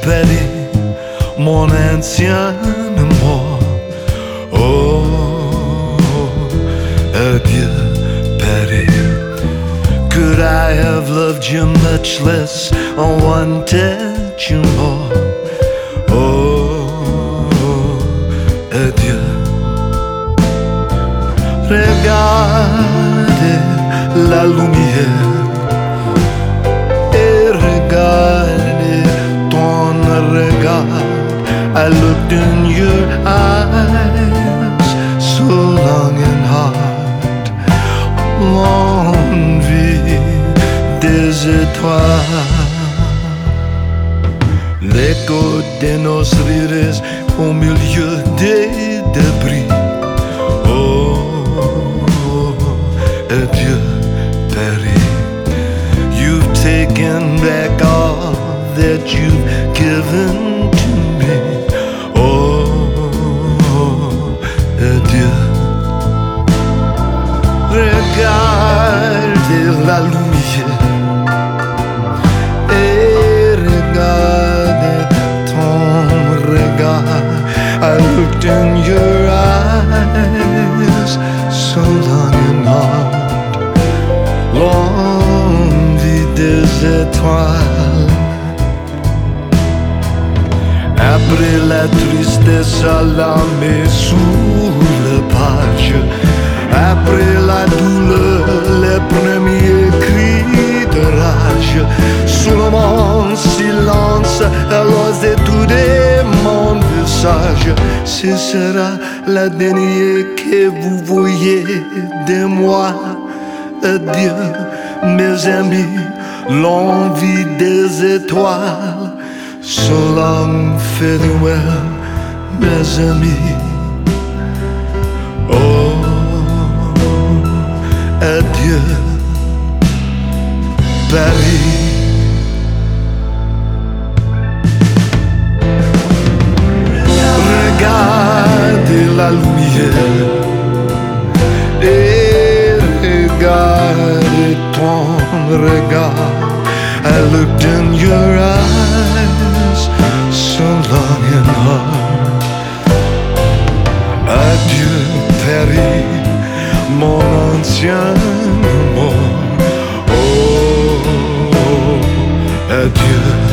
Paris, mon ancien amour. Oh, adieu, Paris. Could I have loved you much less on one touch more? Oh, adieu. Regardez la lumière et regardez ton regard. I looked in your eyes so long and hard. L'envie des étoiles, l'écho de nos rires au milieu des débris. Adieu, Paris. You've taken back all that you've given to me. Oh, adieu. Regardez la lumière et regardez ton regard. I looked in your eyes so long and hard. L'envie des étoiles. Après la tristesse alarmée sous le page, après la douleur, les premiers cris de rage, sous mon silence, alors étudier mon visage. Ce sera la dernière que vous voyez de moi. Adieu, mes amis, l'envie des étoiles. So long, farewell, mes amis. Oh, adieu, Paris. Regardez la lumière et regardez ton regard. I looked in your eyes so long and hard. Adieu, Paris, mon ancien amour. Oh, adieu.